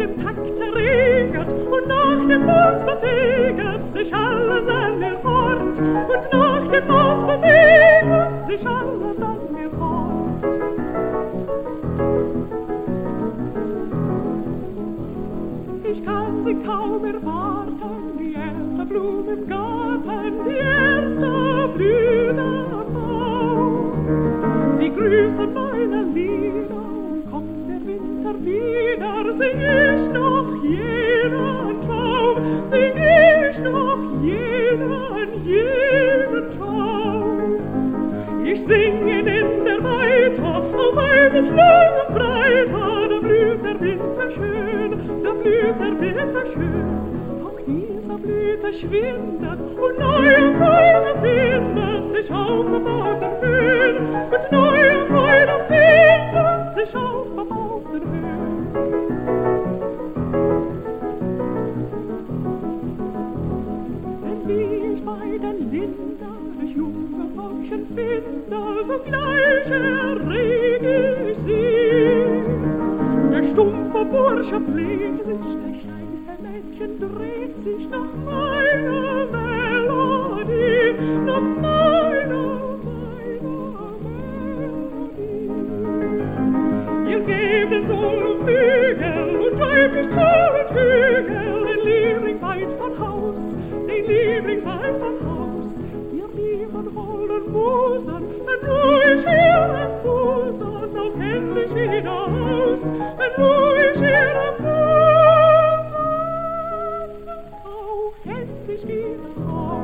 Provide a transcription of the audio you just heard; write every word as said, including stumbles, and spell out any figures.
dem Takt erregert und nach dem Fuß bewegt sich alles an mir fort und nach dem Fuß bewegt sich alles an mir fort. Ich kann sie kaum erwarten, die erste Blume im Garten, die erste Blütenbau. Sie grüßen meine Lieder und kommt der Winter wieder, sing ich noch jeden Traum, sing ich noch jeden, jeden Traum. Ich singe in der Weite, auf eines langen Breite, da blüht der Winter schön, da blüht der Winter schön. Doch dieser Blüte schwindet und neue Freude findet sich auf bebauten Höhen, und neue Freude findet sich auf bebauten Höhen. Denn wie ich bei den Linden das junge Weibchen finde, sogleich erreg ich sie. Der stumpfe Bursche pflegt sich, der steife Mädchen dreht sich nach meiner Melodie, nach meiner, meiner Melodie. Ihr gebt den Sohn Flügel und treibt mich zu den Hügel, den Liebling weit von Haus, den Liebling weit von Haus. Ihr lieben holden Busen, wenn ruhig ihren Busen auch endlich wieder aus, wenn ruhig ihren Busen auch endlich wieder aus.